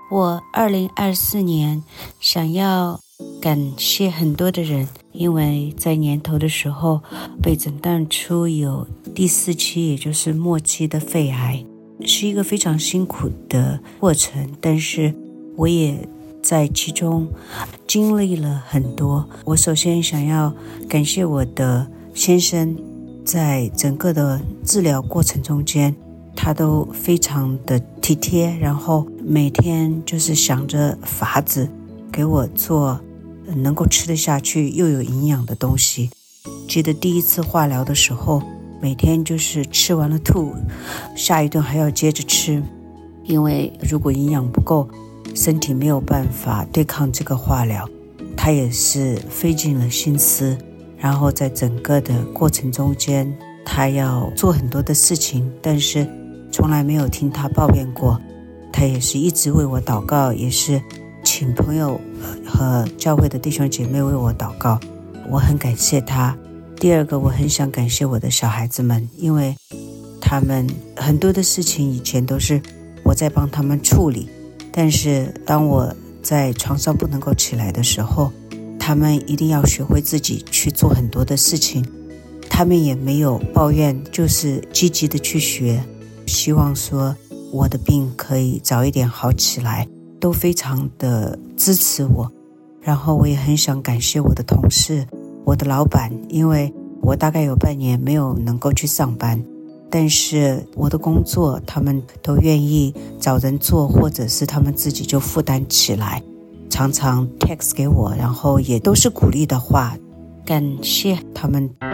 我2024年想要感谢很多的人，因为在年头的时候被诊断出有第4期，也就是末期的肺癌，是一个非常辛苦的过程，但是我也在其中经历了很多。我首先想要感谢我的先生，在整个的治疗过程中间，他都非常的体贴，然后每天就是想着法子给我做能够吃得下去又有营养的东西。记得第一次化疗的时候，每天就是吃完了吐，下一顿还要接着吃，因为如果营养不够，身体没有办法对抗这个化疗。他也是费尽了心思，然后在整个的过程中间，他要做很多的事情，但是从来没有听他抱怨过。他也是一直为我祷告，也是请朋友和教会的弟兄姐妹为我祷告，我很感谢他。第二个，我很想感谢我的小孩子们，因为他们很多的事情以前都是我在帮他们处理，但是当我在床上不能够起来的时候，他们一定要学会自己去做很多的事情，他们也没有抱怨，就是积极的去学，希望说我的病可以早一点好起来，都非常的支持我。然后我也很想感谢我的同事，我的老板，因为我大概有半年没有能够去上班，但是我的工作他们都愿意找人做，或者是他们自己就负担起来，常常 text 给我，然后也都是鼓励的话，感谢他们。